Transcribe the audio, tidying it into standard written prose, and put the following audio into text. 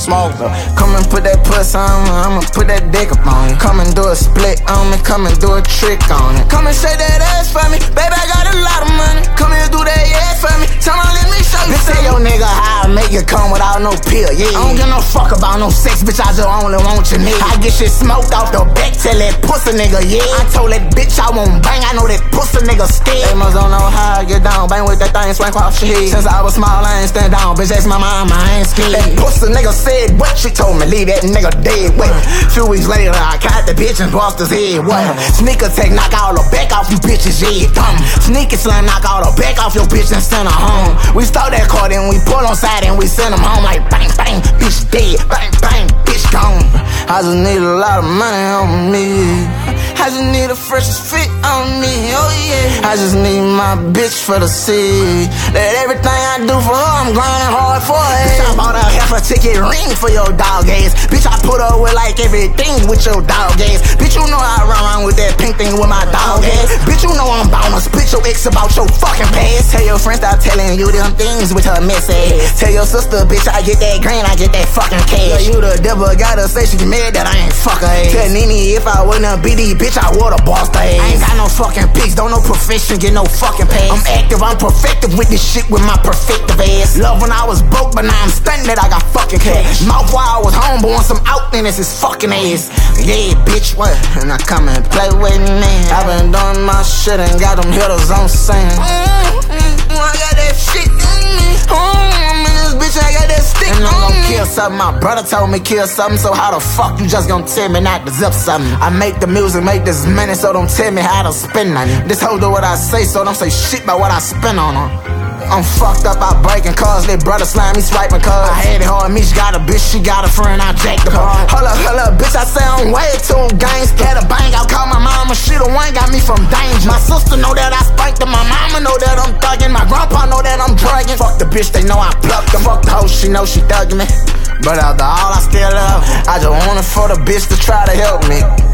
smoke. Come and put that puss on me, I'ma put that dick up on you. Come and do a split on me, come and do a trick on it. Come and shake that ass for me, baby, I got a lot of money. Come here, do that yeah for me, tell me, let me show you. Bitch, say your nigga how I make you come without no pill, yeah. I don't give no fuck about no sex, bitch, I just only want your nigga. I get shit smoked off the back, tell that pussy nigga, yeah. I told that bitch I won't bang, I know that pussy nigga scared. They must don't know how I get down, bang with that thing, swing off your head. Since I was small, I ain't stand down, bitch, that's my mama, I ain't scared. That pussy nigga said what? She told me leave that nigga dead, what? Few weeks later, I caught the bitch and bust his head, what? Sneaker tech, knock all the back off you bitches, yeah, dumb. Sneaker slam, knock all the back off your bitch and send her home. We stole that car, then we pull on side and we send them home like bang, bang, bitch dead, bang, bang, bitch gone. I just need a lot of money on me. I just need the freshest fit on me, oh yeah. I just need my bitch for the seed. That everything I do for her, I'm grinding hard for her. Bitch, I bought a half a ticket ring for your dog ass. Bitch, I put up with like everything with your dog ass. Bitch, you know I run around with that pink thing with my dog ass. Bitch, you know I'm bound to split your ex about your fucking past. Tell your friends stop telling you them things with her mess ass. Tell your sister, bitch, I get that green, I get that fucking cash. Yeah, you the devil, gotta say she mad that I ain't fuck her ass. Tell Nene if I wasn't a BD, bitch, I would've bossed her ass. I ain't got no fucking pics, don't know profession, get no fucking pass. I'm active, I'm perfective with this shit with my perfective ass. Love when I was broke, but now I'm stunning that I got fucking cash. Mouth while I was home, but once I'm out, then it's his fucking ass. Yeah, bitch, what? And I come and play with me. I been doing my shit and got them hitters on scene. I got that shit in me. I'm in this bitch, I got that stick. And I'm gon' kill something. My brother told me kill something, so how the fuck you just gon' tell me not to zip something? I make the music, make this money, so don't tell me how to spend on it. This hoe do what I say, so don't say shit about what I spend on her. I'm fucked up, I breaking cars, let brother slime me swiping cars. I had it hard, me, she got a bitch, she got a friend, I jacked the car. Hold up, bitch, I say I'm way too gangster. Had a bang, I call my mama, she the one got me from danger. My sister know that I spanked her, my mama know that I'm thugging. My grandpa know that I'm drugging. Fuck the bitch, they know I plucked them. Fuck the hoe, she know she thugging me. But after all, I still love her. I just want it for the bitch to try to help me.